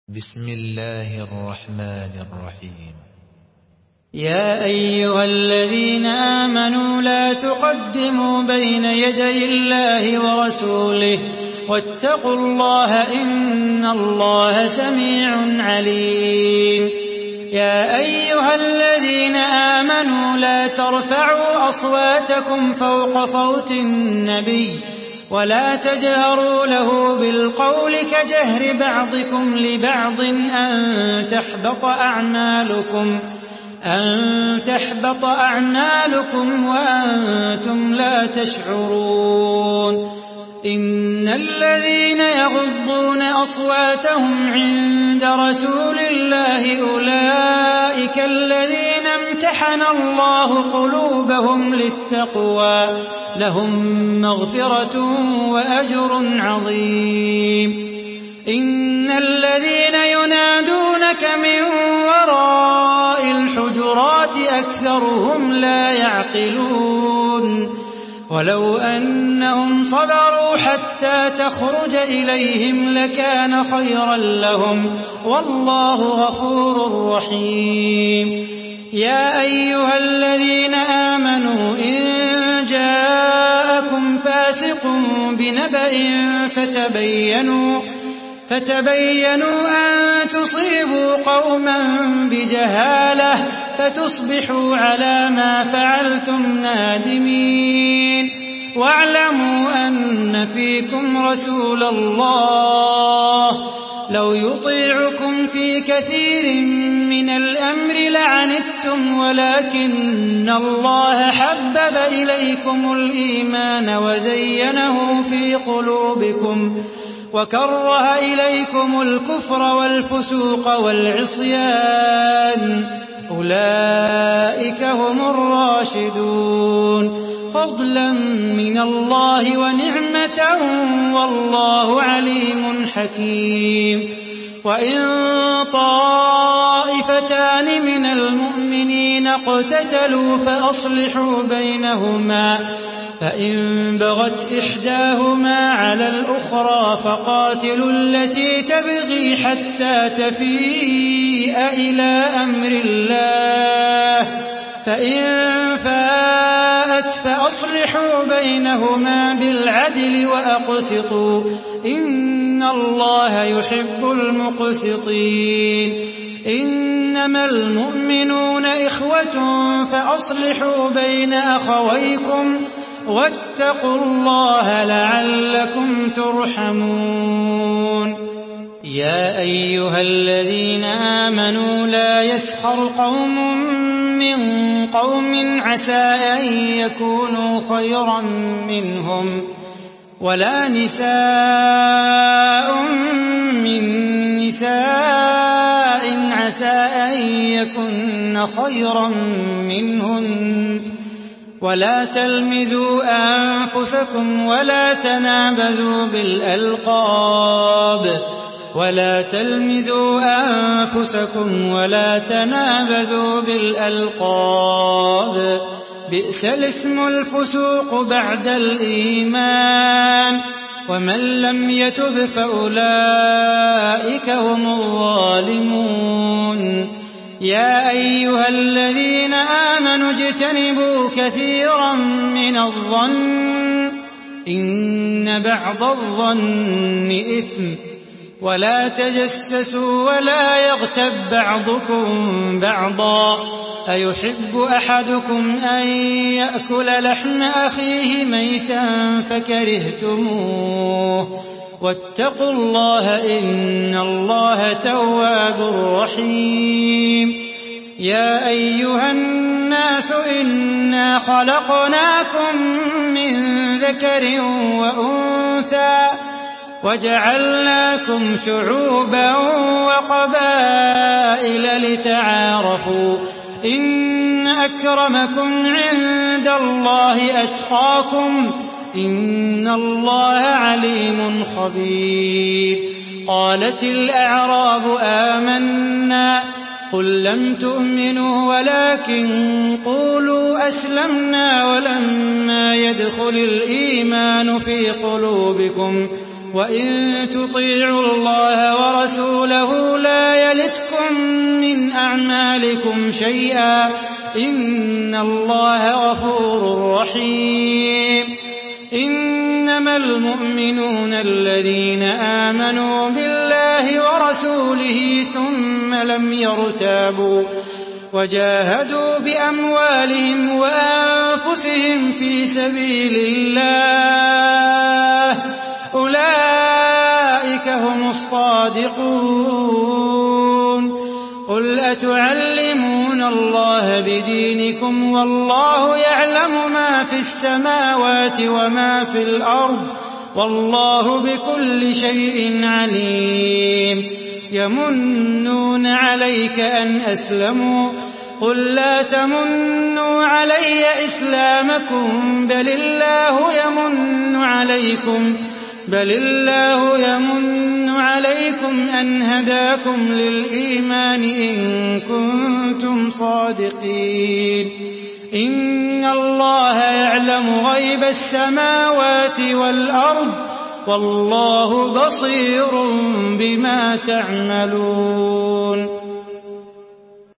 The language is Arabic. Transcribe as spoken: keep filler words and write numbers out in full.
بسم الله الرحمن الرحيم. يا أيها الذين آمنوا لا تقدموا بين يدي الله ورسوله واتقوا الله إن الله سميع عليم. يا أيها الذين آمنوا لا ترفعوا أصواتكم فوق صوت النبي ولا تجهروا له بالقول كجهر بعضكم لبعض أن تحبط أعمالكم أن تحبط أعمالكم وأنتم لا تشعرون. إن الذين يغضون أصواتهم عند رسول الله أولئك الذين امتحن الله قلوبهم للتقوى لهم مغفرة وأجر عظيم. إن الذين ينادونك من وراء الحجرات أكثرهم لا يعقلون. ولو أنهم صبروا حتى تخرج إليهم لكان خيرا لهم والله غفور رحيم. يا أيها الذين آمنوا إن جاءكم فاسق بنبأ فتبينوا فتبينوا أن تصيبوا قوما بجهالة فتصبحوا على ما فعلتم نادمين. واعلموا أن فيكم رسول الله لو يطيعكم في كثير من الأمر لعنتم ولكن الله حبب إليكم الإيمان وزينه في قلوبكم وكره إليكم الكفر والفسوق والعصيان أولئك هم الراشدون فضلا من الله ونعمة والله عليم حكيم. وإن طائفتان من المؤمنين اقتتلوا فأصلحوا بينهما فإن بغت إحداهما على الأخرى فقاتلوا التي تبغي حتى تفيء إلى أمر الله فإن فاءت فأصلحوا بينهما بالعدل وأقسطوا إن الله يحب المقسطين. إنما المؤمنون إخوة فأصلحوا بين أخويكم واتقوا الله لعلكم ترحمون. يا أيها الذين آمنوا لا يسخر قوم من قوم عسى أن يكونوا خيرا منهم ولا نساء من نساء عسى أن يكن خيرا منهن ولا تلمزوا أنفسكم ولا تنابزوا بالألقاب ولا تلمزوا أنفسكم ولا تنابزوا بالألقاب بئس الاسم الفسوق بعد الإيمان ومن لم يتب فأولئك هم الظالمون. يا أيها الذين آمنوا اجتنبوا كثيرا من الظن إن بعض الظن إثم ولا تجسسوا ولا يغتب بعضكم بعضا أيحب أحدكم أن يأكل لحم أخيه ميتا فكرهتموه واتقوا الله إن الله تواب رحيم. يا أيها الناس إنا خلقناكم من ذكر وأنثى وجعلناكم شعوبا وقبائل لتعارفوا إن أكرمكم عند الله أتقاكم إن الله عليم خبير. قالت الأعراب آمنا قل لم تؤمنوا ولكن قولوا أسلمنا ولما يدخل الإيمان في قلوبكم وإن تطيعوا الله ورسوله لا يلتكم من أعمالكم شيئا إن الله غفور رحيم إنما المؤمنون الذين آمنوا بالله ورسوله ثم لم يرتابوا وجاهدوا بأموالهم وأنفسهم في سبيل الله أولئك هم الصادقون قل أتعلمون الله بدينكم والله يعلم ما في السماوات وما في الأرض والله بكل شيء عليم يمنون عليك أن أسلموا قل لا تمنوا علي إسلامكم بل الله يمن عليكم بل الله يمن عليكم أن هداكم للإيمان إن كنتم صادقين إن الله يعلم غيب السماوات والأرض والله بصير بما تعملون